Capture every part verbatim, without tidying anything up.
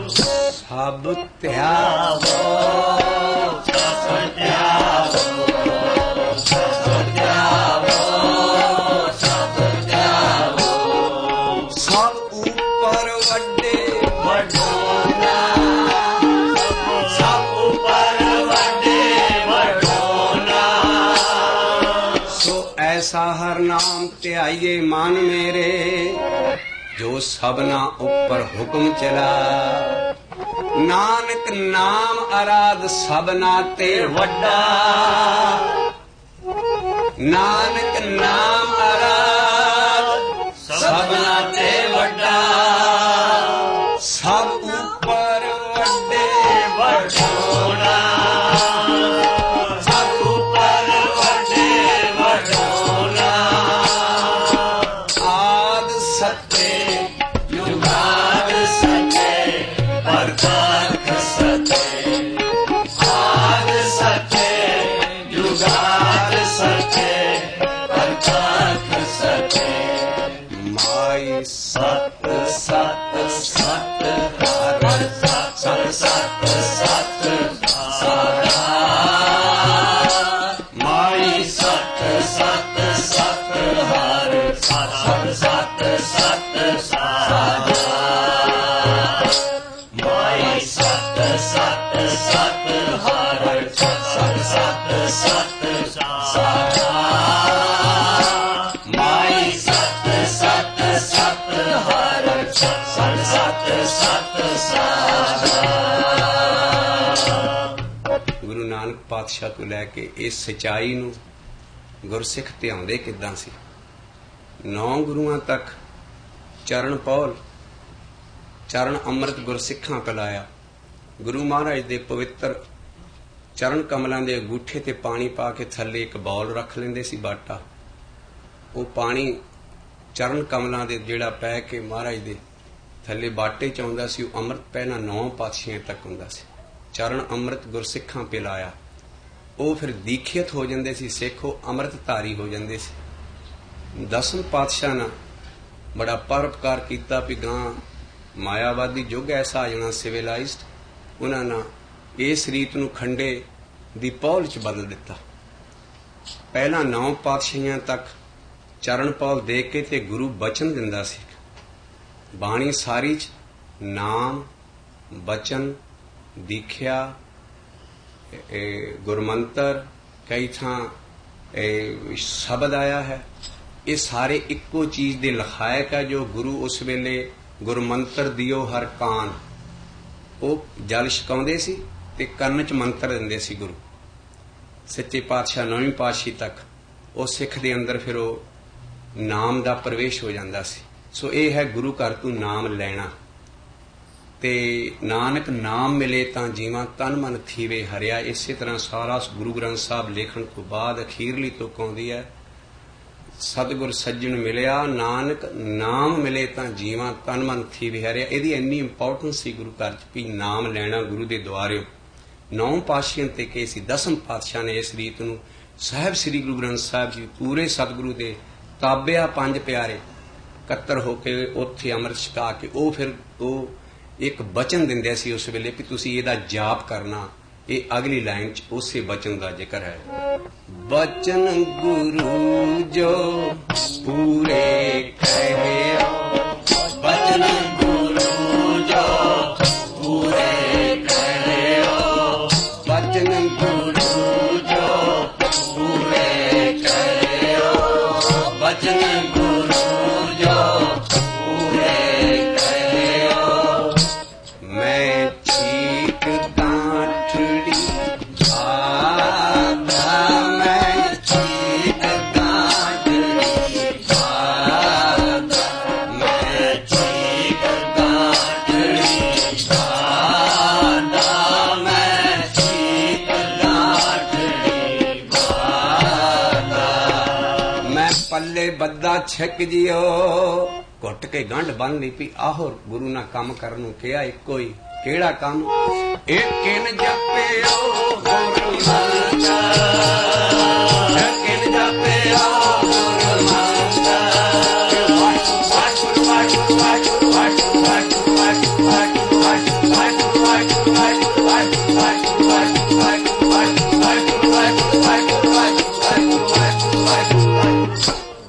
ਸਭ ਧਿਆਵੋ ਸਭ ਧਿਆਵੋ ਸਭ ਧਿਆਵੋ ਸਭ ਧਿਆਵੋ ਸਭ ਉੱਪਰ ਵੱਡੇ ਵਡੋਨਾ ਸਭ ਉੱਪਰ ਵੱਡੇ ਵਡੋਨਾ ਸੋ ਐਸਾ ਹਰ ਨਾਮ ਧਿਆਈਏ ਮਨ ਮੇਰੇ ਜੋ ਸਭਨਾ ਉੱਪਰ ਹੁਕਮ ਚਲਾ। ਨਾਨਕ ਨਾਮ ਅਰਾਧ ਸਭਨਾ ਤੇ ਵੱਡਾ ਨਾਨਕ ਨਾਮ ਅਰਾਧ ਸਭਨਾ ਤੇ ਵੱਡਾ ਸਭ ਉੱਪਰ ਵੱਡੇ ਵਡੋਨਾ ਸਭ ਉੱਪਰ ਵੱਡੇ ਵਡੋਨਾ ਆਦ ਸੱਚੇ ਜੁਗਾਦ ਸੱਚੇ ਪਰਤਾਰਥ ਸੱਚੇ ਆਦ ਸੱਚੇ ਜੁਗਾਦ ਸੱਚੇ ਪਰਤਾਰਥ ਸੱਚੇ ਮਾਈ ਸਤ ਸਤ ਸਤ ਹਰਿ ਸਤ ਸਤ ਸਤ ਸਾਰਾ ਮਾਈ ਸਤ ਸਤ ਸਤ ਹਰਿ ਸਤ ਸਤ ਸਤ ਸਾਰਾ ਮਾਈ ਸਤ ਸਤ ਸਤ ਹਰਿ ਸਤ ਸਤ ਸਤ ਸਾਰਾ ਮਾਈ ਸਤ ਸਤ ਸਤ ਹਰਿ ਸਤ ਸਤ ਸਤ ਸਾਰਾ। ਗੁਰੂ ਨਾਨਕ ਪਾਤਸ਼ਾਹ ਤੋਂ ਲੈ ਕੇ ਇਸ ਸਚਾਈ ਨੂੰ ਗੁਰਸਿੱਖ ਧਿਆਉਂਦੇ ਕਿੱਦਾਂ ਸੀ। ਨੌ ਗੁਰੂਆਂ ਤੱਕ ਚਰਨ ਪੌਲ ਚਰਨ ਅੰਮ੍ਰਿਤ ਗੁਰਸਿੱਖਾਂ ਪਿਲਾਇਆ। ਗੁਰੂ ਮਹਾਰਾਜ ਦੇ ਪਵਿੱਤਰ ਚਰਨ ਕਮਲਾਂ ਦੇ ਅੰਗੂਠੇ ਤੇ ਪਾਣੀ ਪਾ ਕੇ ਥੱਲੇ ਇੱਕ ਬੌਲ ਰੱਖ ਲੈਂਦੇ ਸੀ ਬਾਟਾ। ਉਹ ਪਾਣੀ ਚਰਨ ਕਮਲਾਂ ਦੇ ਜਿਹੜਾ ਪੈ ਕੇ ਮਹਾਰਾਜ ਦੇ ਥੱਲੇ ਬਾਟੇ ਚ ਆਉਂਦਾ ਸੀ ਉਹ ਅੰਮ੍ਰਿਤ ਪਹਿਲਾਂ ਨੌ ਪਾਤਸ਼ਾਹਾਂ ਤੱਕ ਹੁੰਦਾ ਸੀ। ਚਰਨ ਅੰਮ੍ਰਿਤ ਗੁਰਸਿੱਖਾਂ ਪਿਲਾਇਆ। ਉਹ ਫਿਰ ਦੀਖਿਤ ਹੋ ਜਾਂਦੇ ਸੀ ਸਿੱਖ, ਉਹ ਅੰਮ੍ਰਿਤਧਾਰੀ ਹੋ ਜਾਂਦੇ ਸੀ। ਦਸਮ ਪਾਤਸ਼ਾਹ ਨੇ ਬੜਾ ਪਰਉਪਕਾਰ ਕੀਤਾ ਵੀ ਗਾਂ ਮਾਇਆਵਾਦੀ ਯੁੱਗ ਐਸਾ ਆ ਜਾਣਾ ਸਿਵਲਾਈਜ਼ਡ। ਉਹਨਾਂ ਨੇ ਇਸ ਰੀਤ ਨੂੰ ਖੰਡੇ ਦੀ ਪੌਲ ਚ ਬਦਲ ਦਿੱਤਾ। ਪਹਿਲਾਂ ਨੌ ਪਾਤਸ਼ਾਹੀਆਂ ਤੱਕ ਚਰਨ ਪੌਲ ਦੇ ਕੇ ਤੇ ਗੁਰੂ ਬਚਨ ਦਿੰਦਾ ਸੀ। ਬਾਣੀ ਸਾਰੀ ਚ ਨਾਮ ਬਚਨ ਦੀਖਿਆ ਗੁਰਮੰਤਰ ਕਈ ਥਾਂ ਸ਼ਬਦ ਆਇਆ ਹੈ। ਇਹ ਸਾਰੇ ਇੱਕੋ ਚੀਜ਼ ਦੇ ਲਖਾਇਕ ਹੈ ਜੋ ਗੁਰੂ ਉਸ ਵੇਲੇ ਗੁਰਮੰਤਰ ਦਿਓ ਹਰ ਕਾਨ ਉਹ ਜਲ ਛਕਾਉਂਦੇ ਸੀ ਤੇ ਕੰਨ ਚ ਮੰਤਰ ਦਿੰਦੇ ਸੀ। ਗੁਰੂ ਸੱਚੇ ਪਾਤਸ਼ਾਹ ਨੌਵੀਂ ਪਾਤਸ਼ਾਹੀ ਤੱਕ ਉਹ ਸਿੱਖ ਦੇ ਅੰਦਰ ਫਿਰ ਉਹ ਨਾਮ ਦਾ ਪ੍ਰਵੇਸ਼ ਹੋ ਜਾਂਦਾ ਸੀ। ਸੋ ਇਹ ਹੈ ਗੁਰੂ ਘਰ ਤੂੰ ਨਾਮ ਲੈਣਾ ਤੇ ਨਾਨਕ ਨਾਮ ਮਿਲੇ ਤਾਂ ਜੀਵਾਂ ਤਨ ਮਨ ਥੀਵੇ ਹਰਿਆ। ਇਸੇ ਤਰ੍ਹਾਂ ਸਾਰਾ ਗੁਰੂ ਗ੍ਰੰਥ ਸਾਹਿਬ ਲਿਖਣ ਤੋਂ ਬਾਅਦ ਅਖੀਰਲੀ ਤੁਕ ਆਉਂਦੀ ਹੈ ਸਤਿਗੁਰ ਸੱਜਣ ਮਿਲਿਆ ਨਾਨਕ ਨਾਮ ਮਿਲੇ ਤਾਂ ਜੀਵਾਂ ਤਨ ਮਨ ਥੀਵੇ ਹਰਿਆ। ਇਹਦੀ ਇੰਨੀ ਇੰਪੋਰਟੈਂਸ ਸੀ ਗੁਰੂ ਘਰ ਚ ਵੀ ਨਾਮ ਲੈਣਾ ਗੁਰੂ ਦੇ ਦੁਆਰਿਓ। ਨੌਂ ਪਾਤਸ਼ਾਹਾਂ ਤੇ ਕਿ ਸੀ ਦਸਮ ਪਾਤਸ਼ਾਹ ਨੇ ਇਸ ਰੀਤ ਨੂੰ ਸਾਹਿਬ ਸ੍ਰੀ ਗੁਰੂ ਗ੍ਰੰਥ ਸਾਹਿਬ ਜੀ ਪੂਰੇ ਸਤਿਗੁਰੂ ਦੇ ਤਾਬਿਆ ਪੰਜ ਪਿਆਰੇ ਇਕੱਤਰ ਹੋ ਕੇ ਉੱਥੇ ਅੰਮ੍ਰਿਤ ਛਕਾ ਕੇ ਉਹ ਫਿਰ ਉਹ ਇੱਕ ਬਚਨ ਦਿੰਦੇ ਸੀ ਉਸ ਵੇਲੇ ਵੀ ਤੁਸੀਂ ਇਹਦਾ ਜਾਪ ਕਰਨਾ। ਇਹ ਅਗਲੀ ਲਾਈਨ ਚ ਉਸੇ ਬਚਨ ਦਾ ਜ਼ਿਕਰ ਹੈ। ਬਚਨ ਗੁਰੂ ਜੋ ਪੂਰੇ ਕਹਿਓ ਬਚਨ ਗੁਰੂ ਜੋ ਪੂਰੇ ਕਹਿਓ ਬਚਨ ਗੁਰੂ ਜੋ ਪੂਰੇ ਕਹਿਓ ਬਚਨ ਗੁਰੂ ਜੋ ਪੂਰੇ ਕਹਿਓ। ਮੈਂ ਚੀਕ ਗਾਂਠੜੀ ਪੱਲੇ ਬੱਦਾ ਛਿਕ ਜਿਓ ਘੁੱਟ ਕੇ ਗੰਢ ਬੰਨ ਲਈ ਪੀ ਆਹੋ ਗੁਰੂ ਨਾਲ ਕੰਮ ਕਰਨ ਨੂੰ ਕਿਹਾ ਇੱਕੋ ਹੀ ਕਿਹੜਾ ਕੰਮ ਏਕਿਨ ਜਪਿਓ ਗੁਰੂ ਮੰਤਾ ਏਕਿਨ ਜਪਿਓ ਗੁਰੂ ਮੰਤਾ ਵਾਹਿਗੁਰੂ ਵਾਹਿਗੁਰੂ ਵਾਹਿਗੁਰੂ ਵਾਹਿਗੁਰੂ ਵਾਹਿਗੁਰੂ ਵਾਹਿਗੁਰੂ ਵਾਹਿਗੁਰੂ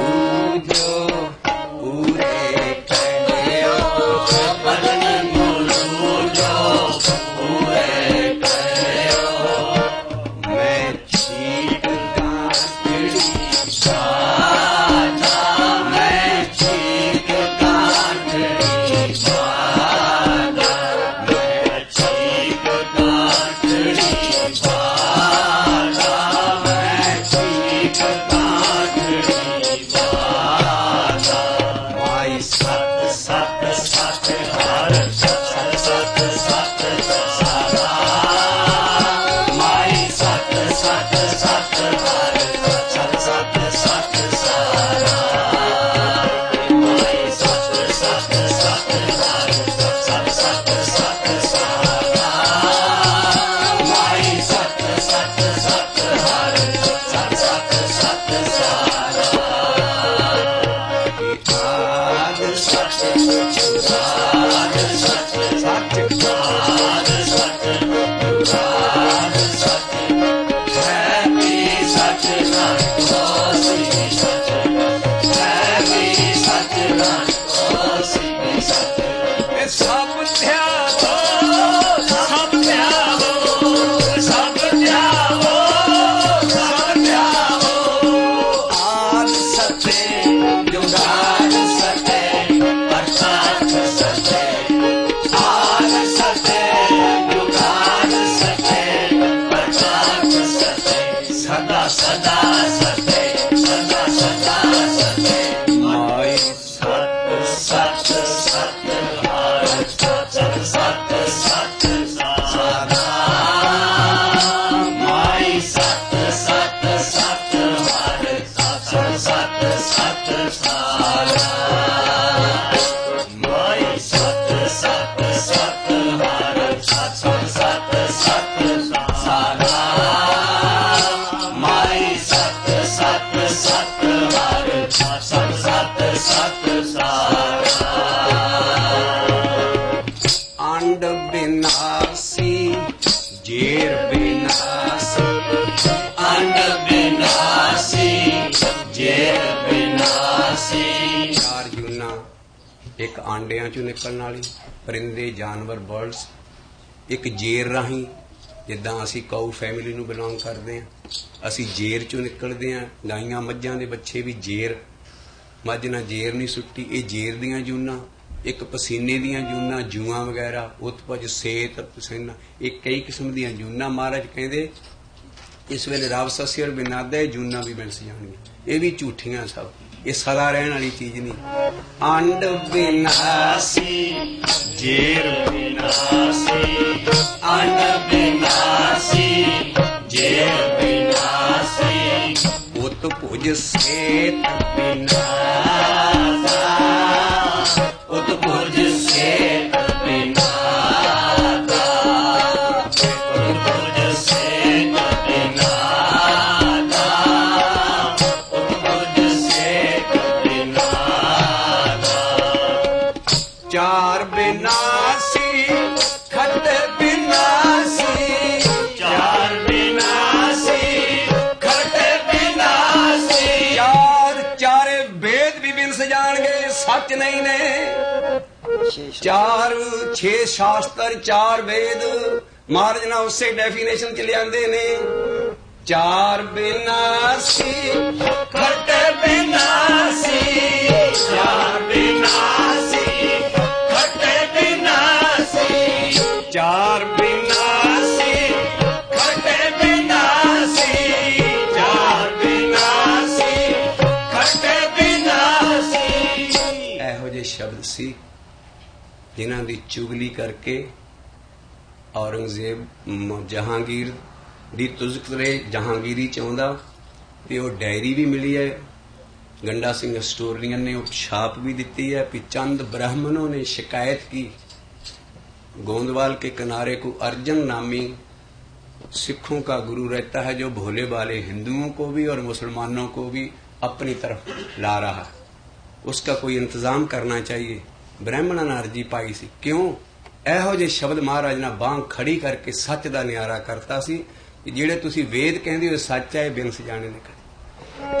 ਮੂਜੋ ਪੂਰੇ ਕਹਿਓ ਬਦਨ ਮੂਜੋ ਪੂਰੇ ਕਹਿਓ ਮੈਂ ਛੀਕ ਕਾਂਟੜੀ ਸਾਜਾ ਮੈਂ ਛੀਕ ਕਾਂਟੜੀ ਸਾਜਾ ਮੈਂ ਛੀਕ ਕਾਂਟੜੀ ਸਾਜਾ ਮੈਂ ਛੀਕ ਕਾਂਟੜੀ ਸਾਜਾ ਮਾਈ ਸਤ ਸਤ ਸਤ ਹਰ ਸਤ ਸਤ ਸਤ ਸਾਰਾ ਮਾਈ ਸਤ ਸਤ ਸਤ ਹਰ ਸਤ ਸਤ ਸਤ ਸਾਰਾ ਮਾਈ ਸਤ ਸਤ ਸਤ ਹਰ ਸਤ ਸਤ ਸਤ ਸਾਰਾ ਮਾਈ ਸਤ ਸਤ ਸਤ ਹਰ ਸਤ ਸਤ ਸਤ ਸਾਰਾ ਆਦ ਸਤ ਜੁਗਾਦ ਸਤ ਸੱਚ ਜੁਗਾਦ ਸਤ ਜੁਗਾਦ ਸਤ ਹੈ ਵੀ ਸਤ ਨਾਨਕ ਹੋਸੀ ਵੀ ਸਤ ਹੈ ਵੀ ਸਤ ਨਾਨਕ ਹੋਸੀ ਵੀ ਸਤ ਇਹ ਸਭ ਧਿਆਵੋ ਸਭ ਧਿਆਵੋ ਸਭ ਧਿਆਵੋ ਸਭ ਧਿਆਵੋ ਆਦ ਸਤੇ ਜੁਗਾਦ ਸਤੇ ਅਰਥਾਤ ਸਤੇ ਆਦ ਸਤੇ ਜੁਗਾਦ ਸਤੇ ਅਰਥਾਤ ਸਤੇ ਸਦਾ ਸਦਾ ਸਤੇ ਸਦਾ ਸਦਾ ਸਤੇ ਮਾਈ ਸਤ ਸਤ ਸਤ ਹਰ ਸਤ ਸਤ ਸਤ ਸਾਰਾ ਮਾਈ ਸਤ ਸਤ ਸਤ ਹਰ ਸਤ ਸਤ ਸਤ ਸਾਰਾ ਮਾਈ ਸਤ ਸਤ ਸਤ ਹਰ ਸਤ ਸਤ ਸਤ ਸਾਰਾ ਮਾਈ ਸਤ ਸਤ ਸਤ ਹਰ ਸਤ ਸਤ ਸਤ ਸਾਰਾ ਅੰਡ ਬਿਨਾਸੀ ਜੇਰ ਬਿਨਾਸੀ ਅੰਡ ਬਿਨਾਸੀ ਜੇਰ ਬਿਨਾਸੀ ਚਾਰ ਜੂਨਾ ਇੱਕ ਆਂਡਿਆਂ ਚੋਂ ਨਿਕਲਣ ਵਾਲੀ ਪਰਿੰਦੇ ਜਾਨਵਰ ਬਰਡਸ ਇੱਕ ਜੇਰ ਰਾਹੀਂ ਜਿੱਦਾਂ ਅਸੀਂ ਕਾਊ ਫੈਮਿਲੀ ਨੂੰ ਬਿਲੋਂਗ ਕਰਦੇ ਹਾਂ ਅਸੀਂ ਜੇਰ ਚੋਂ ਨਿਕਲਦੇ ਹਾਂ ਗਾਈਆਂ ਮੱਝਾਂ ਦੇ ਬੱਚੇ ਵੀ ਜੇਰ ਮੱਝ ਨਾਲ ਜੇਰ ਨਹੀਂ ਸੁੱਟੀ ਇਹ ਜੇਰ ਦੀਆਂ ਜੂਨਾਂ ਇੱਕ ਪਸੀਨੇ ਦੀਆਂ ਜੂਨਾਂ ਜੂਆਂ ਵਗੈਰਾ ਉਤਪਜ ਸੇਤ ਪਸੀਨਾ ਇਹ ਕਈ ਕਿਸਮ ਦੀਆਂ ਜੂਨਾਂ ਮਹਾਰਾਜ ਕਹਿੰਦੇ ਇਸ ਵੇਲੇ ਰਬ ਸਸਿਅਰ ਬਿਨਾਦੇ ਜੂਨਾਂ ਵੀ ਮਿਲ ਜਾਣਗੀਆਂ ਇਹ ਵੀ ਝੂਠੀਆਂ ਸਭ ਇਹ ਸਦਾ ਰਹਿਣ ਵਾਲੀ ਚੀਜ਼ ਨਹੀਂ ਅੰਡ ਬਿਨਾਸੀ ਜੇਰ ਬਿਨਾਸੀ ਅੰਡ ਬਿਨਾਸੀ ਜੇਰ ਬਿਨਾਸੀ ਉਤ ਭੁਜ ਸੇਤ ਬਿਨਾਸਾ ਉਤ ਭੁਜ ਸੇਤ ਬਿਨਾਸਾ ਉਤ ਭੁਜ ਸੇਤ ਬਿਨਾਸਾ ਉਤ ਭੁਜ ਸੇਤ ਬਿਨਾਸਾ ਚਾਰ ਬਿਨਾਸੀ ਖਟ ਬਿਨਾਸੀ ਚਾਰ ਬਿਨਾਸੀ ਖਟ ਬਿਨਾਸੀ ਚਾਰ ਚਾਰੇ ਵੇਦ ਵੀ ਬਿਨਸ ਜਾਣਗੇ ਸੱਚ ਨਹੀਂ ਨੇ ਚਾਰ ਛੇ ਸ਼ਾਸਤਰ ਚਾਰ ਵੇਦ ਮਹਾਰਾਜ ਨਾਲ ਉਸੇ ਡੈਫੀਨੇਸ਼ਨ ਚ ਲਿਆਂਦੇ ਨੇ ਚਾਰ ਬਿਨਾਸੀ ਖਟ ਬਿਨਾਸੀ ਚਾਰ ਬਿਨਾਸੀ ਖਟ ਬਿਨਾਸੀ ਚਾਰ ਬਿਨਾਸੀ ਖਟ ਬਿਨਾਸੀ ਚਾਰ ਬਿਨਾਸੀ ਖਟ ਬਿਨਾਸੀ ਇਹੋ ਜਿਹੇ ਸ਼ਬਦ ਸੀ ਜਿਨ੍ਹਾਂ ਦੀ ਚੁਗਲੀ ਕਰਕੇ ਔਰੰਗਜ਼ੇਬ ਮ- ਜਹਾਂਗੀਰ ਦੀ ਤੁਜ਼ਕਰੇ ਜਹਾਂਗੀਰੀ ਚਾਹੁੰਦਾ ਤੇ ਉਹ ਡਾਇਰੀ ਵੀ ਮਿਲੀ ਹੈ गंडा सिंह हिस्टोरियन ने छाप भी दी है कि चंद ब्राह्मणों ने शिकायत की गोंदवाल के किनारे को अर्जन नामी सिखों का गुरु रहता है जो भोले भाले हिंदुओं को भी और मुसलमानों को भी अपनी तरफ ला रहा है उसका कोई इंतजाम करना चाहिए। ब्राह्मणों ने अर्जी पाई सी क्यों ਇਹੋ ਜਿਹੇ ਸ਼ਬਦ ਮਹਾਰਾਜ ਨਾਲ ਬਾਂਹ ਖੜੀ ਕਰਕੇ ਸੱਚ ਦਾ ਨਿਆਰਾ ਕਰਤਾ ਸੀ ਕਿ ਜਿਹੜੇ ਤੁਸੀਂ ਵੇਦ ਕਹਿੰਦੇ ਹੋ ਸੱਚ ਹੈ ਬਿਨਸ ਜਾਣੇ ਨੇ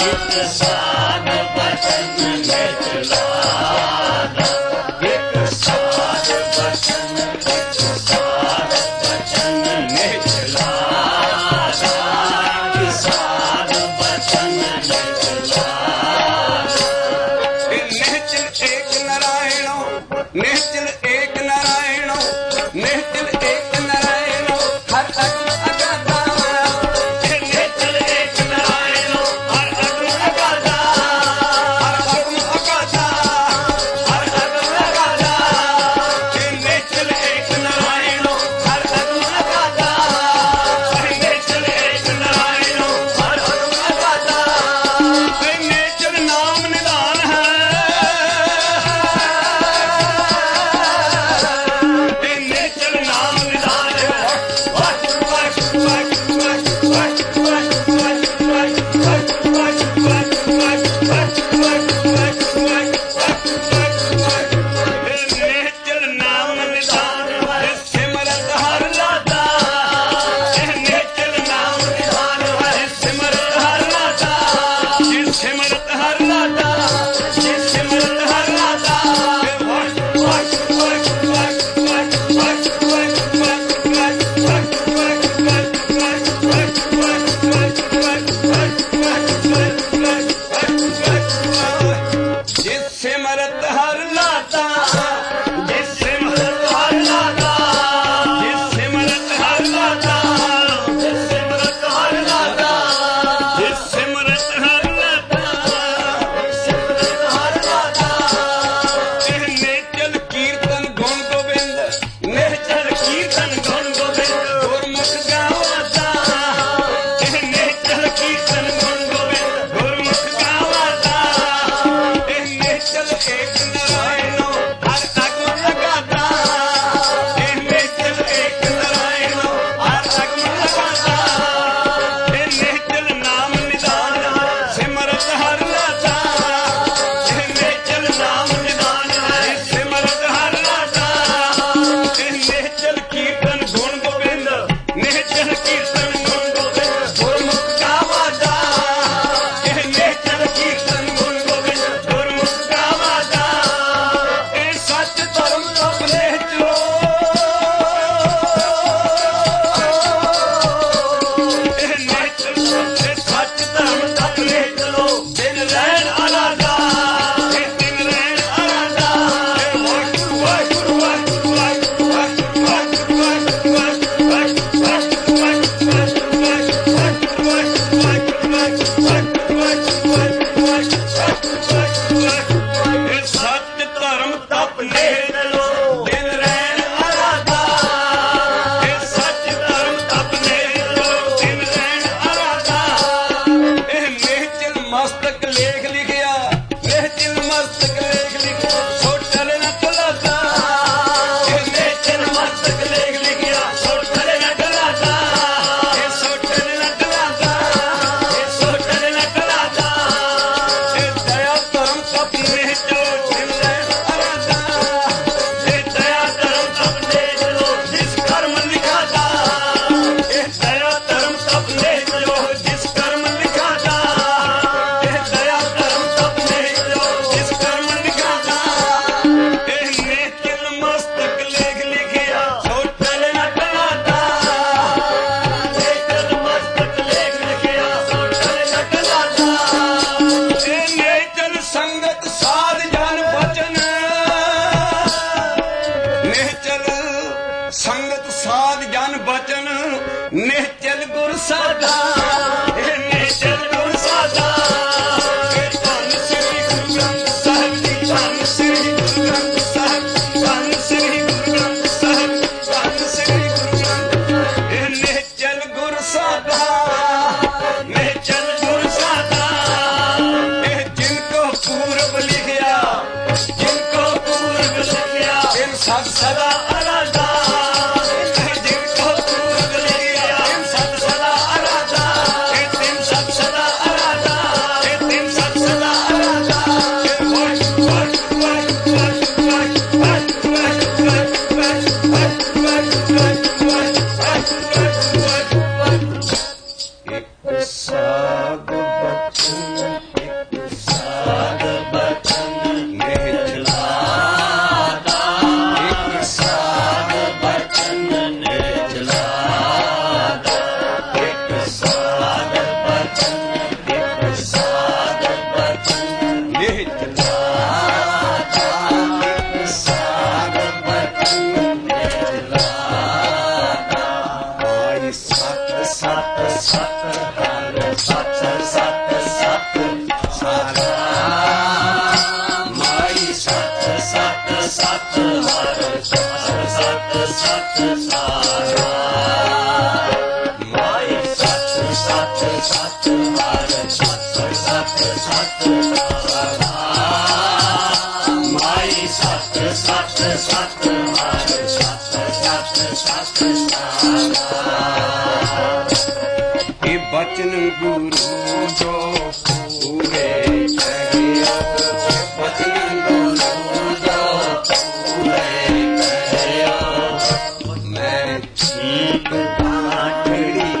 एक साध बचन निचलाना, एक साध बचन, एक साध बचन निचलाना, एक साध बचन निचलाना। निश्चल एक नारायणो, निश्चल एक नारायणो, निश्चल एक नारायणो, हर अगम अगाधा। निश्चल एक नारायणो, हर अगम अगाधा, हर अगम अगाधा, हर अगम अगाधा। निश्चल एक नारायणो, हर अगम अगाधा, निश्चल एक नारायणो, हर अगम अगाधा। निश्चल नाम निदान है, निश्चल नाम निदान है। वाहिगुरु वाहिगुरु वाहिगुरु वाहिगुरु वाहिगुरु वाहिगुरु वाहिगुरु वाहिगुरु वाहिगुरु वाहिगुरु वाहिगुरु वाहिगुरु वाहिगुरु। निश्चल नाम निदान है, सिमरत हर लाता। निश्चल नाम निदान है, सिमरत हर लाता, सिमरत हर लाता, सिमरत हर लाता। वाहिगुरु वाहिगुरु वाहिगुरु वाहिगुरु वाहिगुरु वाहिगुरु वाहिगुरु जिस सिमरत हर लाता, जिस सिमरत हर लाता, जिस सिमरत हर लाता, जिस सिमरत हर लाता, जिस सिमरत हर सिमरत हर लाता। निश्चल कीर्तन गुण गोविंद, निश्चल कीर्तन गुण गोविंद गुरमुख गावता। निश्चल कीर्तन गुण गोविंद गुरमुख गावता। निश्चल एक नारायणो, हर अगम अगाधा। निश्चल एक नारायणो, हर अगम अगाधा। निश्चल नाम निदान है, सिमरत हर लाता। निश्चल नाम निदान है, सिमरत हर लाता। निश्चल कीर्तन गुण गोविंद, निश्चल कीर्तन गुण गोविंद गुरमुख गावता। निश्चल कीर्तन गुण गोविंद गुरमुख गावता। ਇਹ ਸੱਚ ਧਰਮ ਆਪਣੇ ਚਲੋ। ਇਹ ਨਿਸ਼ਚਲ ਇਹ ਸੱਚ ਧਰਮ ਤਪਲੇ ਚਲੋ, ਦਿਨ ਰਹਿਣ ਅਰਾਦਾ। ਇਹ ਦਿਨ ਰਹਿਣ ਅਰਾਦਾ। ਵਾਹਿਗੁਰੂ ਵਾਹਿਗੁਰੂ ਵਾਹਿਗੁਰੂ ਵਾਹਿਗੁਰੂ ਵਾਹਿਗੁਰੂ ਵਾਹਿਗੁਰੂ ਵਾਹਿਗੁਰੂ ਇਹ ਸੱਚ ਧਰਮ ਤਪਲੇ ਚਲੋ, ਦਿਨ ਰਹਿਣ ਅਰਾਦਾ। ਇਹ ਸੱਚ ਧਰਮ ਤਪਲੇ ਚਲੋ, ਦਿਨ ਰਹਿਣ ਅਰਾਦਾ। ਇਹ ਨਿਹਚਲ ਮਸਤਕ ਲੇਖ ਲਿਖਿਆ, ਨਿਹਚਲ ਮਸਤਕ ਲੇਖ ਲਿਖਿਆ, ਸੋਟਲ ਨਾ ਤਲਾਤਾ। ਇਹ ਨਿਸ਼ਚਲ ਮਸਤਕ ਲੇਖ ਲਿਖਿਆ, ਸੋਟਲ ਨਾ ਟਲਾਤਾ। ਇਹ ਸੋਟਲ ਨਾ ਤਲਾਤਾ। ਇਹ ਸੋਟਲ ਨਾ ਟਲਾਤਾ। ਇਹ ਦਇਆ ਧਰਮ ਤਪ ਨਿਹਚਲ ਦਿਨ ਰਹਿਣ ਅਰਾਦਾ। ਇਹ ਦਇਆ ਧਰਮ ਤਪਲੇ ਚਲੋ, ਜਿਸ ਕਰਮ ਲਿਖਾਤਾ। ਇਹ ਦਇਆ ਧਰਮ ਤਪਲੇ ਚਲੋ, ਜਿਸ ਕਰਮ ਲਿਖਾਤਾ। ਇਹ ਦਇਆ ਧਰਮ ਤਪਲੇ ਚਲੋ, ਜਿਸ ਕਰਮ ਲਿਖਾਤਾ। ਇਹ ਨਿਹਚਲ ਮਸਤਕ ਲੇਖ ਲਿਖਿਆ, ਸੋਟਲ ਨਾ ਟਲਾਤਾ। ਨਿਸ਼ਚਲ ਮਸਤਕ ਲੇਖ ਲਿਖਿਆ, ਸੋਟਲ ਨਾ ਟਲਾਤਾ। ਇਹ ਨਿਹਚਲ ਸੰਗਤ ਸਾਧ ਜਨ ਬਚਨ। ਨਿਹਚਲ ਸੰਗਤ ਸਾਧ ਜਨ ਬਚਨ, ਨਿਹਚਲ ਗੁਰ ਸਾਧਾ। ਇਹ ਨਿਸ਼ਚਲ ਗੁਰ ਸਾਧਾ। ਇਹ ਧੰਨ ਸ੍ਰੀ ਗੁਰੂ ਗ੍ਰੰਥ ਸਾਹਿਬ ਜੀ, ਧੰਨ ਸ੍ਰੀ ਗੁਰੂ ਗ੍ਰੰਥ ਸਾਹਿਬ, ਧੰਨ ਸ੍ਰੀ ਗੁਰੂ ਗ੍ਰੰਥ ਸਾਹਿਬ, ਧੰਨ ਸ੍ਰੀ ਗੁਰੂ ਗ੍ਰੰਥ। ਇਹ ਨਿਹਚਲ ਗੁਰ ਸਾਧਾ। ਨਿਸ਼ਚਲ ਗੁਰ ਸਾਧਾ। ਇਹ ਜਿਨ ਕੋ ਪੂਰਬ ਲਿਖਿਆ, ਜਿਨ ਕੋ ਪੂਰਬ ਲਿਖਿਆ, ਤਿਨ ਸਦ ਸਦਾ ਸਦਾ ਅਰਾਦਾ। ਜਿਨ ਕੋ ਪੂਰਬ ਲਿਖਿਆ, ਤਿਨ ਸਦ ਸਦਾ ਅਰਾਦਾ। ਇਹ ਤਿਨ ਸਦ ਸਦਾ ਅਰਾਦਾ। ਇਹ ਤਿਨ ਸਦ ਸਦਾ ਅਰਾਦਾ। ਇਹ ਵਾਹਿਗੁਰੂ ਵਾਹਿਗੁਰੂ ਵਾਹਿਗੁਰੂ ਵਾਹਿਗੁਰੂ ਵਾਹਿਗੁਰੂ ਵਾਹਿਗੁਰੂ ਵਾਹਿਗੁਰੂ ਵਾਹਿਗੁਰੂ ਵਾਹਿਗੁਰੂ ਵਾਹਿਗੁਰੂ ਵਾਹਿਗੁਰੂ ਵਾਹਿਗੁਰੂ। ਇੱਕ ਸਾਧ ਬਚਨ ਸਤ ਹਰਿ ਸਤ ਸਤ ਸਤ ਸਾਰਾ ਮਾਈ ਸਤ ਸਤ ਸਤ ਹਰਿ ਸਤ ਸਤ ਸਤ ਸਾਰਾ ਮਾਈ ਸਤ ਸਤ ਸਤ ਹਰਿ ਸਤ ਸਤ ਸਤ ਸਾਰਾ ਇਹ ਬਚਨ ਗੁਰੂ ਜੋ ਪੂਰੇ ਕਹਿਓ ਬਚਨ ਗੁਰੂ ਜੋ ਪੂਰੇ ਕਹਿਓ ਮੈਂ ਠੀਕ ਗਾਠੜੀ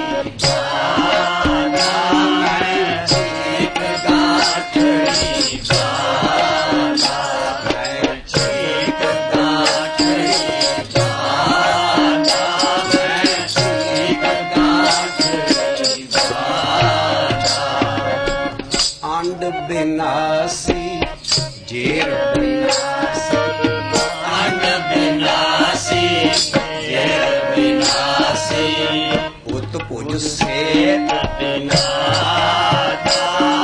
ਬਾਗਾ ਮੈਂ ਠੀਕ ਗਾਠੜੀ ਬਾਗਾ ਮੈਂ ਠੀਕ ਗਾਠੜੀ ਬਾਗਾ ਮੈਂ ਠੀਕ ਗਾਠੜੀ ਅੰਡ ਬਿਨਾਸੀ ਜੇਰ ਬਿਨਾਸੀ ਅੰਡ ਬਿਨਾਸੀ ਜੇਰ ਬਿਨਾਸੀ ਉਤ ਭੁਜ ਸੇਤ ਬਿਨਾਦਾ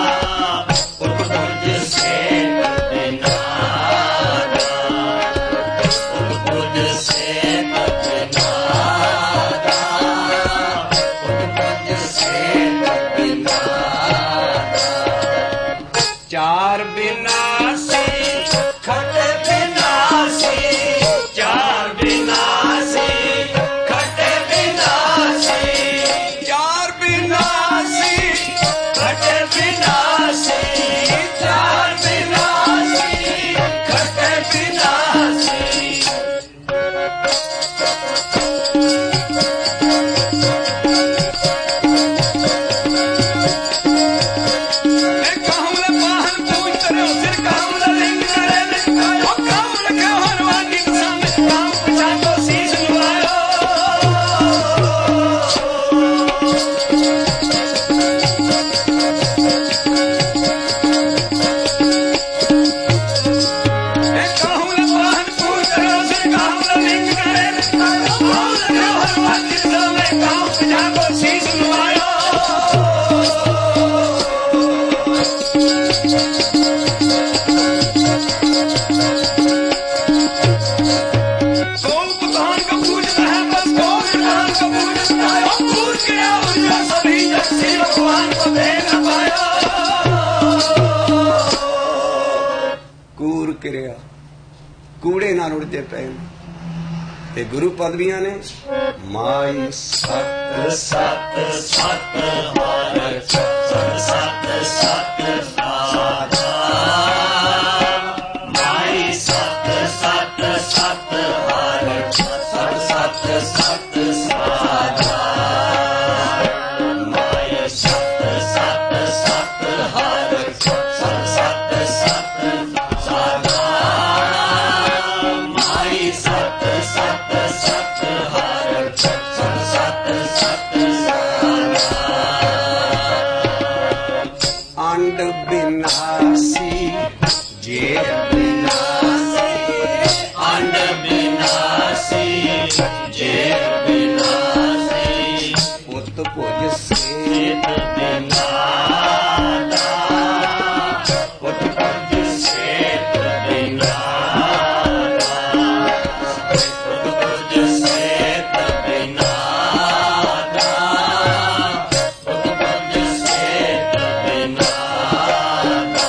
ਉਪੁਜ ਸੇਤ ਬਿਨਾਦਾ ਉਪੁਜ ਸੇਤ ਬਿਨਾਦਾ ਉਪੁਜ ਸੇਤ ਬਿਨਾਦਾ ਚਾਰ ਬਿਨਾਸੀ ਖਟ ਬਿਨਾਸੀ ਚਾਰ ਬਿਨਾਸੀ ਖਟ ਬਿਨਾਸੀ ਚਾਰ ਬਿਨਾਸੀ ਖਟ ਬਿਨਾਸੀ ਚਾਰ ਬਿਨਾਸੀ ਖਟ ਬਿਨਾਸੀ ਕਾਹੂਲ ਪਾਹਨ ਪੂਜ ਤਰੇ ਸਿਰ ਕਾਹੂਲ ਲਿੰਗ ਕਰੇ ਨਿਕਾਇਓ ਕਾਹੂਲ ਕੇ ਹਰਵਾਨੀ ਸਾਹਮਣੇ ਕਾਮ ਪਛਾਤੋ ਸੀਸ ਨਵਾਇਓ ਕਾਹੂਲ ਪਾਹਨ ਪੂਜ ਤਰੇ ਸਿਰ ਕਾਹੂਲ ਲਿੰਗ ਕਰੇ ਨਿਕਾਇਓ ਕਾਹੂਲ ਕੇ ਹਰਵਾਨੀ ਸਾਹਮਣੇ ਕਾਮ ਪਛਾਤੋ ਸੀਸ ਨਵਾਇਓ कौन भगवान का पूजता है बस कौन भगवान का पूजता है और पूज गया और ये सभी जैसे भगवान को देख न पाया ਕੂਰ ਕਿਰਿਆ ਕੂੜੇ ਨਾਲ ਉੜਦੇ ਪਏ ਨੇ ਤੇ ਗੁਰੂ ਪਦਵੀਆਂ ਨੇ ਮਾਈ ਸਤ सत सत हर सत सत सत साधा माई सत सत सत हर सत सत सत साधा माई सत सत सत हर सत सत सत साधा माई सत सत सत हर सत सत सत साधा ਅੰਡ ਬਿਨਾਸੀ ਜੇ बिनासी अंड बिनासी जेर बिनासी ਉਤ ਭੁਜ ਸੇ चित बिनादा उत्पज सेत बिनादा उत्पज सेत बिनादा उत्पज सेत बिनादा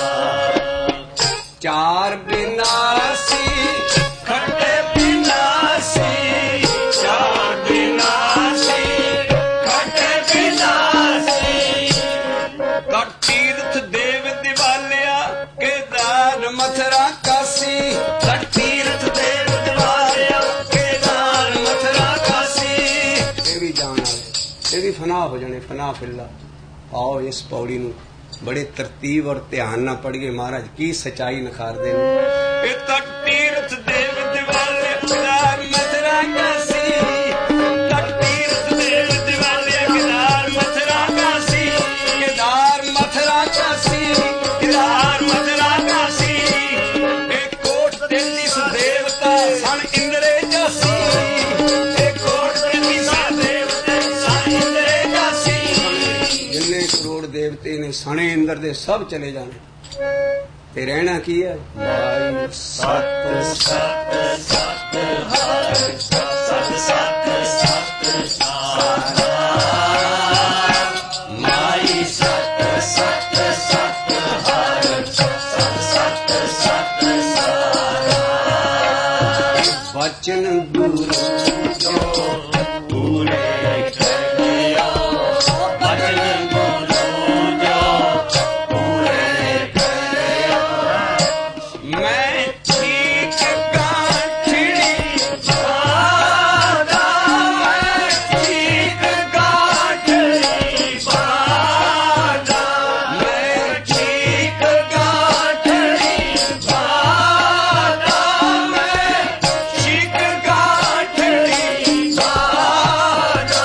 ਚਾਰ ਬਿਨਾਸੀ खटे बिनासी चार बिनासी खटे बिनासी ਕਰ ਤੀਰਥ ਦੇਵ ਦਿਵਾਲਿਆ ਕੇਦਾਰ ਮਥਰਾ ਕਾਸੀ कर तीर्थ देव दिवालिया केदार मथुरा काशी ਇਹ ਵੀ ਜਾਣ ਵਾਲੇ ਇਹ ਵੀ ਫਨਾ ਹੋ ਜਾਣੇ ਫਨਾ ਫਿੱਲਾ ਆਓ ਇਸ ਪੌੜੀ ਨੂੰ ਬੜੇ ਤਰਤੀਬ ਔਰ ਧਿਆਨ ਨਾਲ ਪੜ੍ਹੀਏ ਮਹਾਰਾਜ ਕੀ ਸਚਾਈ ਨਿਖਾਰਦੇ ਨੇ ये तट तीर्थ देव दिवालिया केदार मथुरा काशी तट तीर्थ देव दिवालिया केदार मथुरा काशी ਕੇਦਾਰ ਮਥਰਾ ਕਾਸੀ केदार मथुरा काशी एक कोट तेतीस देवता सन इंद्रे जासी एक कोट तेतीस देवता सन इंद्रे जासी ਜਿੰਨੇ ਕਰੋੜ ਦੇਵਤੇ ਨੇ ਸਣੇ ਇੰਦਰ ਦੇ ਸਭ ਚਲੇ ਜਾਣੇ ਤੇ ਰਹਿਣਾ ਕੀ ਹੈ? ਮਾਈ ਸਤ ਸਤ ਸਤ ਹਰ ਸਤ ਸਤ ਸਤ ਸਾਰਾ ਮਾਈ ਸਤ ਸਤ ਸਤ ਹਰ ਸਤ ਸਤ ਸਤ ਸਾਰਾ ਬਚਨ ਗੁਰੂ ਜੋ ਪੂਰੇ ਕਰਿਓ ਬਚਨ ਗੁਰੂ ਜੋ ਪੂਰੇ ਕਰਿਓ ਮੈਂ ਠੀਕ ਗਾਠੜੀ ਬਾਦਾ ਮੈਂ ਠੀਕ ਗਾਠੜੀ ਬਾਦਾ ਮੈਂ ਠੀਕ ਗਾਠੜੀ ਬਾਦਾ ਮੈਂ ਠੀਕ ਗਾਠੜੀ ਬਾਦਾ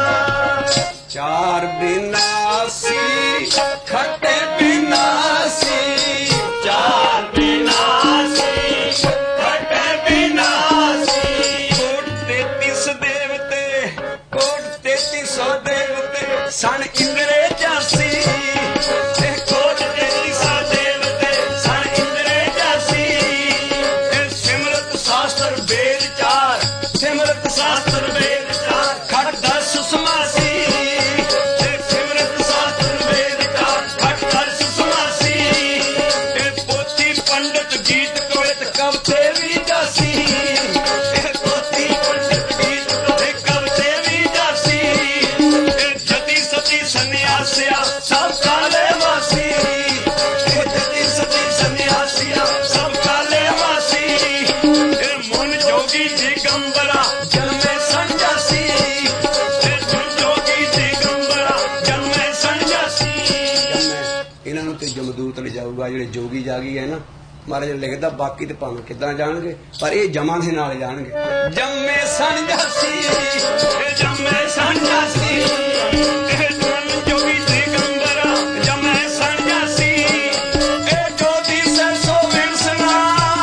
ਚਾਰ ਬਿਨਾਸੀ ਖੱਟੇ ਬਿਨਾਸੀ ਚਾਰ ਬਿਨਾਸੀ ਖਟੇ ਬਿਨਾਸੀ ਕੋਟ ਤੇਤੀ ਸੌ ਦੇਵਤੇ ਕੋਟ ਤੇਤੀ ਸੌ ਦੇਵਤੇ ਸਣ ਇੰਦਰੇ ਜਾਸੀ ਤੇ ਕੋਟ ਤੇਤੀ ਸੌ ਦੇਵਤੇ ਸਣ ਇੰਦਰੇ ਜਾਸੀ ਤੇ ਸਿਮਰਤ ਸ਼ਾਸਤਰ ਵੇਦ ਚਾਰ ਸਿਮਰਤ ਸ਼ਾਸਤਰ ਵੇਦ ਚਾਰ ਖਟ ਦਸ ਸਮਾਸੀ ਤੇ ਸਿਮਰਤ ਸ਼ਾਸਤਰ ਵੇਦ ਚਾਰ ਖਟ ਦਸ ਸਮਾਸੀ ਤੇ ਪੋਥੀ ਪੰਡਤ ਗੀਤ ਕਵਿਤ ਕਵਤੇ ਵੀ ਜਾਸੀ ਤੇ ਪੋਥੀ ਪੰਡਤ ਗੀਤ ਕਵਿਤ ਕਵਤੇ ਵੀ ਜਾਸੀ ਤੇ ਜਤੀ ਸਤੀ ਸੰਨਿਆਸਿਆ ਸਭ ਕਾਲੇ ਵਾਸੀ ਤੇ ਜਤੀ ਸਤੀ ਸੰਨਿਆਸਿਆ ਸਭ ਕਾਲੇ ਵਾਸੀ ਤੇ ਮਨ ਜੋਗੀ ਦਿਗੰਬਰਾ ਜਨਮੇ ਸੰਜਾਸੀ ਤੇ ਮਨ ਜੋਗੀ ਦਿਗੰਬਰਾ ਜਨਮੇ ਸੰਜਾਸੀ ਇਹਨਾਂ ਨੂੰ ਤੇ ਜਮਦੂਤ ਲਿਜਾਊਗਾ ਜਿਹੜੇ ਜੋਗੀ ਜਾਗੀ ਹੈ ਨਾ। ਮਹਾਰਾਜ ਲਿਖਦਾ ਬਾਕੀ ਤੇ ਭਾਵੇਂ ਕਿੱਦਾਂ ਜਾਣਗੇ ਪਰ ਇਹ ਜਮਾਂ ਦੇ ਨਾਲ ਜਾਣਗੇ। ਜੰਮੇ ਸਣ ਜਾਸੀ ਤੇ ਜੰਮੇ ਸੰਜਾਸੀ ਤੇ ਮਨ ਜੋਗੀ ਦਿਗੰਬਰਾ ਜੰਮੇ ਸੰਜਾਸੀ ਇਹ ਜੋਤੀ ਸੇ ਸੋ ਵਿਣਸਣਾ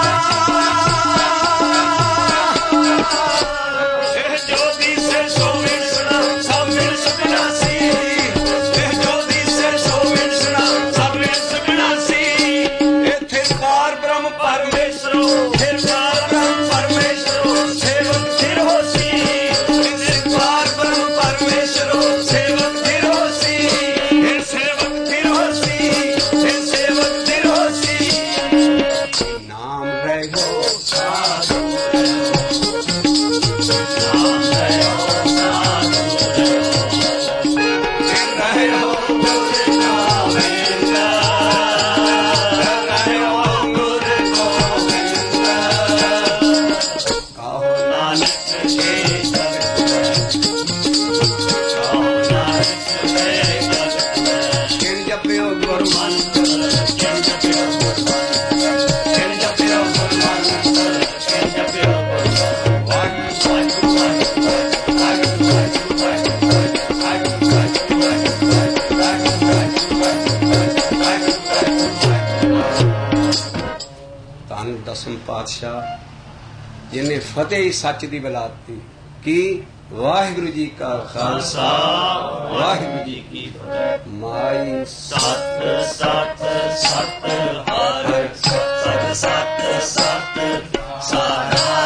ਇਹ ਜੋਤੀ ਸੇ ਸੋ ਵਿਣਸਣਾ ਸਭ ਵਿਣਸ ਵਿਨਾਸੀ ਇਹ ਜੋਤੀ ਸੇ ਸੋ ਵਿਣਸਣਾ ਸਭ ਵਿਣਸ ਵਿਨਾਸੀ ਇੱਥੇ ਪਾਰ ਬ੍ਰਹਮ ਪਰਮੇਸ਼ਰੋ ਫਿਰ ਪਾਰ ਬ੍ਰਹਮ ਪਰਮੇਸ਼ਰੋ ਸੇਵਕ ਫਿਰ ਹੋਸੀ ਇੱਥੇ ਪਾਰ ਬ੍ਰਹਮ ਪਰਮੇਸ਼ਰੋ ਸੇਵਕ ਫਿਰ ਹੋਸੀ ਇਹ ਸੇਵਕ ਫਿਰ ਹੋਸੀ ਇਹ ਸੇਵਕ ਫਿਰ ਹੋਸੀ ਨਾਮ ਰਹਿਓ ਸਾਧੂ ਨਾਮ ਰਹਿਓ ਸਾਧੂ ਰਹਿਓ ਗੁਰ ਗੋਬਿੰਦ ਰਹਿਓ ਗੁਰ ਗੋਬਿੰਦ ਕਾਹੋ ਨਾਨਕ ਕੇ ਜਗਤ ਕਹੋ ਨਾਨਕ ਕੇ ਜਗਤ ਕਿਨ ਜਪਿਓ ਗੁਰ ਮੰਤਰ ਕਿਨ ਜਪਿਓ ਗੁਰ ਮੰਤਰ ਕਿਨ ਜਪਿਓ ਗੁਰ ਮੰਤਰ ਕਿਨ ਜਪਿਓ ਗੁਰ ਵਾਹਿਗੁਰੂ ਵਾਹਿਗੁਰੂ ਵਾਹਿਗੁਰੂ ਵਾਹਿਗੁਰੂ ਵਾਹਿਗੁਰੂ ਵਾਹਿਗੁਰੂ ਵਾਹਿਗੁਰੂ ਧੰਨ ਦਸਮ ਪਾਤਸ਼ਾਹ ਜਿਨੇ ਫਤਿਹ ਹੀ ਸੱਚ ਦੀ ਬਲਾਤੀ ਕੀ। ਵਾਹਿਗੁਰੂ ਜੀ ਕਾ ਖਾਲਸਾ ਵਾਹਿਗੁਰੂ ਜੀ ਕੀ ਫਤਿਹ। ਮਾਈ ਸਤ ਸਤ ਸਤ ਹਰ ਸਤ ਸਤ ਸਤ ਸਾਰਾ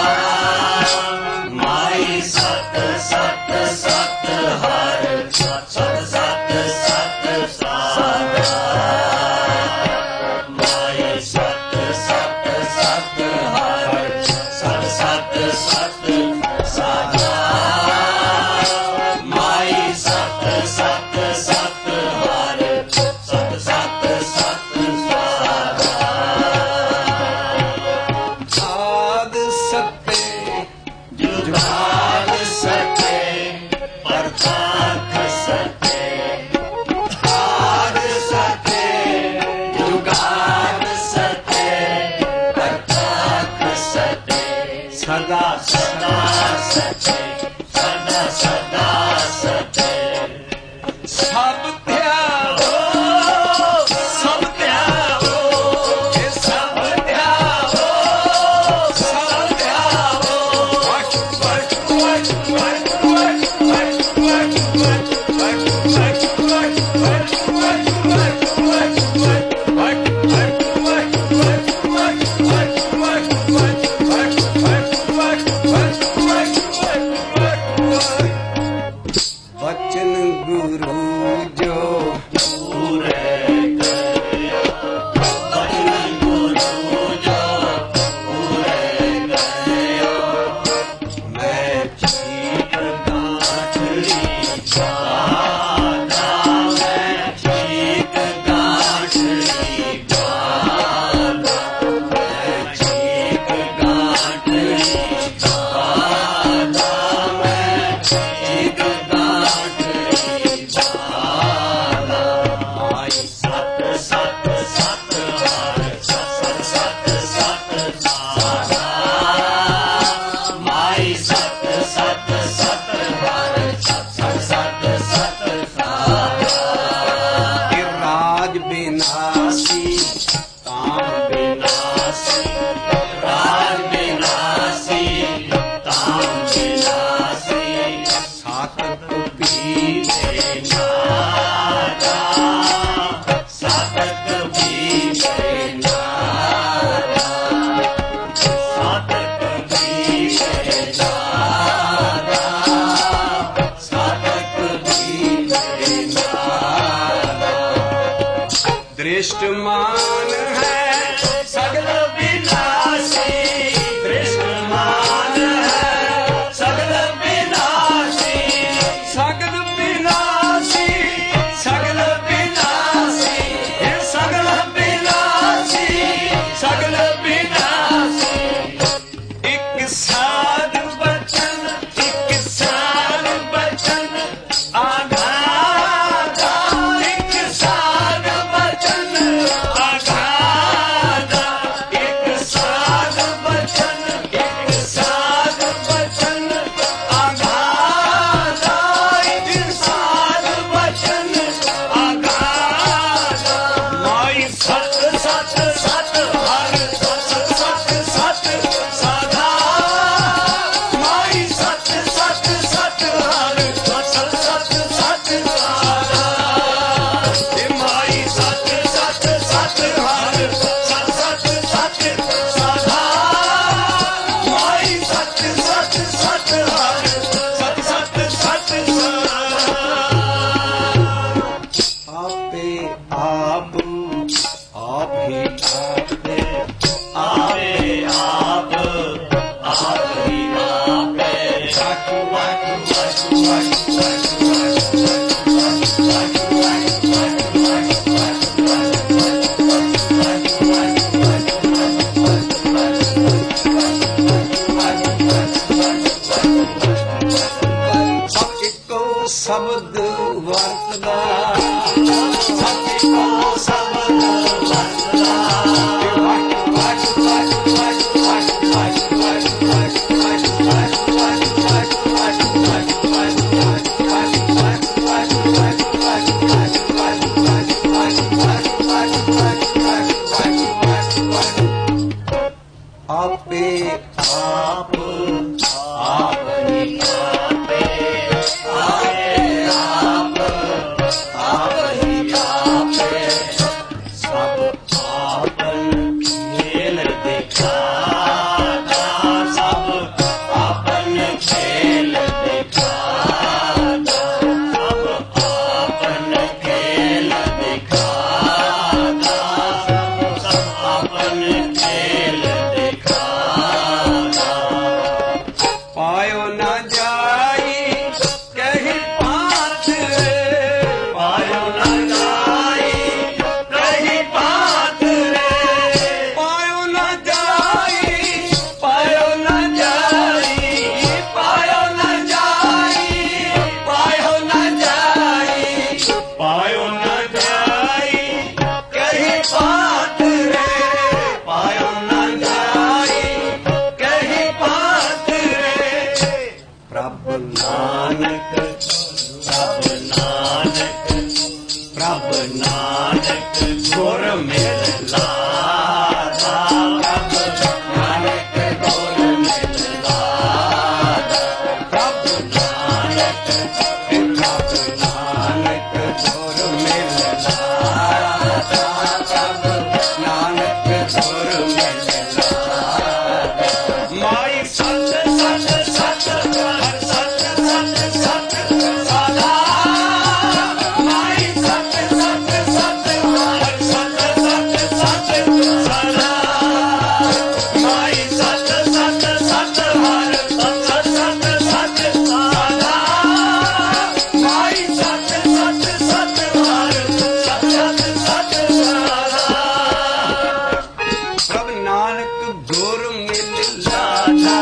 ਮਾਈ ਸਤ ਸਤ ਸਤ ਹਰ ਸਤ ਸਤ ਸਤ ਸਾਰਾ ਮਾਈ ਸਤ ਸਤ ਸਤ ਹਰ ਸਤ ਸਤ ਸਤ ਸਾਰਾ ਮਾਈ ਸਤ ਸਤ ਸਤ ਹਰ ਸਤ ਸਤ ਸਤ ਸਾਰਾ दृष्टमान है सगल विनाशी दृष्टमान है सगल विनाशी सगल विनाशी सगल विनाशी हे सगल विनाशी सगल विनाशी एक साध बचन एक साध बचन आघाता एक साध बचन आघाता एक साध बचन एक साध बचन आघाता एक साध बचन आघाता माई सत सत सत हर सत सत सत साधा माई सत सत सत हर सत सत सत साधा हे माई सत सत सत हर सत सत सत साधा माई सत सत सत हर सत सत सत साधा आपे आप आप ही आपे आपे आप आप ही आपे वाकु वाकु वाकु वाकु वाकु वाकु वाकु वाकु सब इको शब्द वरतदा सत्य को सबद वरदा आपे आप आप ही आपे आपे आप आप ही आपे सब आपन खेल दिखाता सब आपन खेल दिखाता सब आपन खेल दिखाता सब सब आपन खेल दिखाता पायो न जाई कहीं पात पायो न जाई कहीं बात रे पायो न जाई पायो न जाई पायो न जाई पायो न जाई पायो न जाई कहीं बात रे पायो न जाई कहीं बात रे प्रभु नानक प्रभ नानक प्रभ नानक गुर मिल लादा प्रभ नानक गुर मिल लादा प्रभ नानक प्रभु नानक गुर मिल लादा प्रभु नानक गुर मिल लादा माई सत सत सत हर सत सत सत साधा माई सत सत सत हर सत सत सत साधा माई सत सत सत हर सत सत सत साधा माई सत सत सत हर सत सत सत साधा प्रभु नानक गुर मिल लादा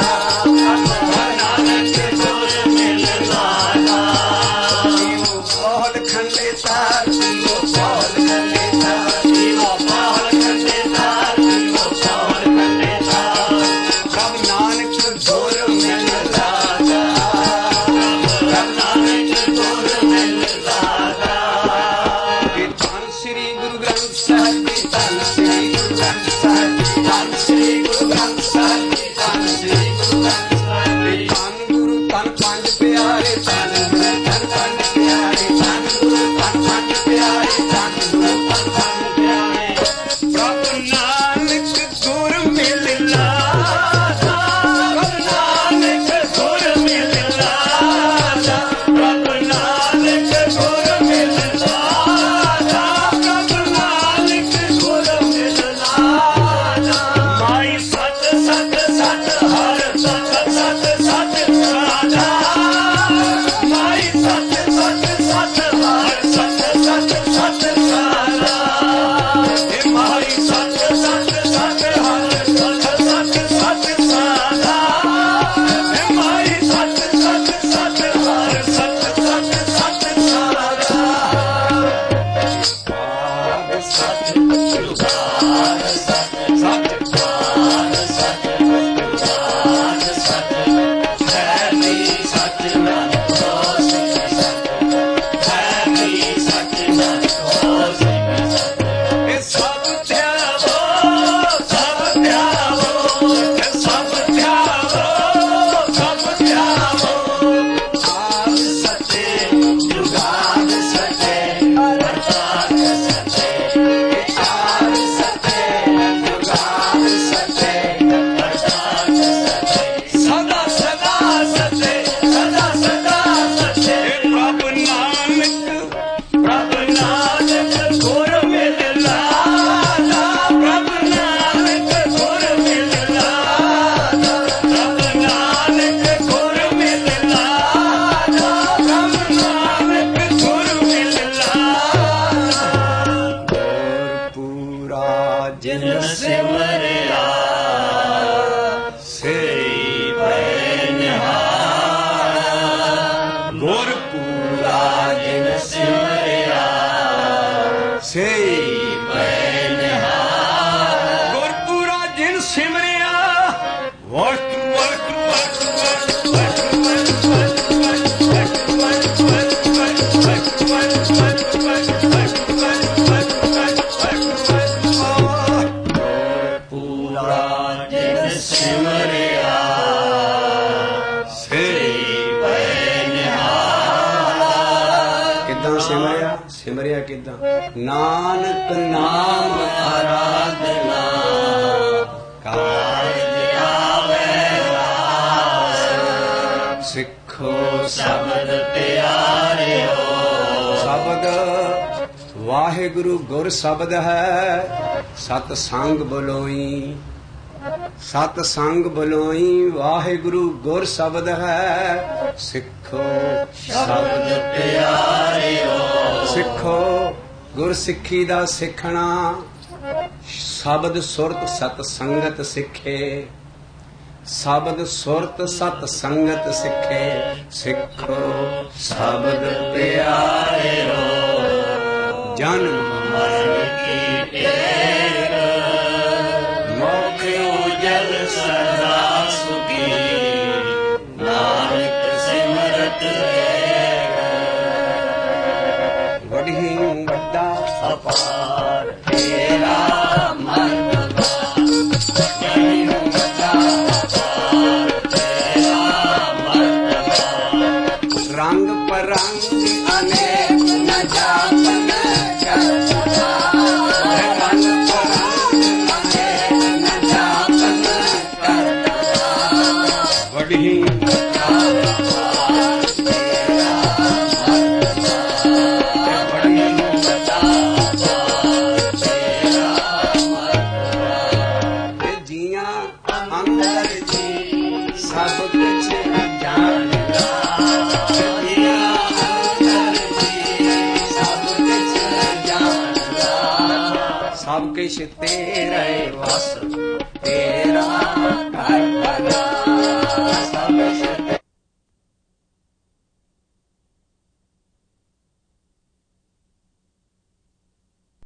नानक गुर मिल लादा जीवो पहल खंडे तार जीवो पहल खंडे तार जीवो पाल खंडे तार जीवो पाल खंडे तार प्रभु नानक गुर मिल लादा प्रभ नानक गुर मिल लादा धन श्री गुरु ग्रंथ साहिब जी, धन श्री गुरु ग्रंथ साहिब जी, धन श्री गुरु ग्रंथ साहिब जी, धन श्री गुरु ग्रंथ साहिब जी धन गुरु तन पंज प्यारे धन गुरु तन पंज प्यारे धन गुरु तन पंज प्यारे धन गुरु तन पंज प्यारे प्रभ नानक गुर मिल लादा प्रभ नानक गुर मिल लादा प्रभ नानक गुर मिल लादा प्रभ नानक ਜੁਗਾਦ ਸੱਚ ਸੱਚਖੰਡ ਸੱਚ ਜੁਗਾਦ ਸੱਚ ਹੈ ਵੀ ਸੱਚ ਨਾਨਕ ਹੋਸੀ ਸੱਚ ਹੈ ਵੀ ਸੱਚ ਨਾਨਕ ਹੋਸੀ ਸੱਚ ਇਹ ਸਭ ਧਿਆਵੋ ਸਭ ਧਿਆਵੋ ਇਹ ਸਭ ਧਿਆਵੋ ਸਭ ਧਿਆਵੋ ਆਦ ਸੱਚੇ ਜੁਗਾਦ ਸੱਚੇ ਅਰਥਾਤ ਸੱਚੇ ਆਦ ਸੱਚੇ ਜੁਗਾਦ ਸੱਚੇ ਅਰਥਾਤ ਸੱਚੇ ਸਦਾ ਸਦਾ ਸੱਚੇ ਸਦਾ ਸਦਾ ਸੱਚੇ ਪ੍ਰਭ ਨਾਨਕ ਪ੍ਰਭ ਨਾਨਕ ਗੁਰ ਮਿਲ ਲਾਗਾ ਪ੍ਰਭ ਨਾਨਕ ਗੁਰ ਮਿਲ ਲਾਗਾ ਪ੍ਰਭ ਨਾਨਕ ਗੁਰ ਮਿਲ ਲਾਗਾ ਪ੍ਰਭ ਨਾਨਕ ਗੁਰ ਮਿਲ ਲਾਗਾ ਪੂਰਾ ਜਿਨ ਸਿਮਰਿਆ ਸੇ ਪੈ ਨਿਹਾਲ ਗੁਰ ਪੂਰਾ ਜਿਨ ਸਿਮਰਿਆ ਸੇ ਪੈ ਨਿਹਾਲ ਗੁਰ ਪੂਰਾ ਜਿਨ ਸਿਮਰਿਆ ਵਾਹਿਗੁਰੂ ਵਾਹਿਗੁਰੂ ਵਾਹਿਗੁਰੂ ਪੂਰਾ ਜਿਨ ਸਿਮਰਿਆ ਸੇ ਪੈ ਨਿਹਾਲ ਕਿੱਦਾਂ ਸਿਮਰਿਆ ਸਿਮਰਿਆ ਕਿੱਦਾਂ ਨਾਨਕ ਨਾਮ ਆਰਾਧਨਾ ਕਾਰਜ ਆਵੇ ਸਿੱਖੋ ਸ਼ਬਦ ਪਿਆਰਿਓ ਸ਼ਬਦ ਵਾਹਿਗੁਰੂ ਗੁਰ ਸ਼ਬਦ ਹੈ ਸਤ ਸੰਗ ਬਲੋਈ ਸਤ ਸੰਗ ਬਲੋਈ ਵਾਹਿਗੁਰੂ ਗੁਰ ਸ਼ਬਦ ਹੈ ਸਿੱਖੋ ਸ਼ਬਦ ਪਿਆਰਿਓ ਸਿੱਖੋ ਗੁਰ ਸਿੱਖੀ ਦਾ ਸਿੱਖਣਾ ਸ਼ਬਦ ਸੁਰਤ ਸਤ ਸੰਗਤ ਸਿੱਖੇ ਸ਼ਬਦ ਸੁਰਤ ਸਤ ਸੰਗਤ ਸਿੱਖੇ ਸਿੱਖੋ ਸ਼ਬਦ ਪਿਆਰਿਓ ਜਨਮ ਮਰਨ ਕੀ ਟੇਕ ਮੋਖ ਉਜਲ ਸਦਾ ਸੁਖੀ ਨਾਨਕ ਸਿਮਰਤ ਰਹੇਗਾ ਵਡਹੀ ਵੱਡਾ ਅਪਾਰ ਤੇਰਾ ਮਰਤਬਾ ਨਹੀਂ ਵੱਡਾ ਅਪਾਰ ਤੇਰਾ ਮਰਤਬਾ ਰੰਗ ਪਰੰਗ ਅਨੇਕ ਨ ਜਾਪਨ ਕਰਤਾ ਮਨ ਪਰਾਨ ਅਨੇਕ ਨ ਜਾਪਨ ਕਰਤਾ ਵਡਹੀ ਤੇ ਜੀਆਂ ਅੰਦਰ ਜੀ ਸਭ ਕੁਝ ਜਾਣਦਾ ਜੀਆਂ ਅੰਦਰ ਜੀ ਸਭ ਕੁਝ ਜਾਣਦਾ ਸਭ ਕੁਛ ਤੇਰੇ ਵਸ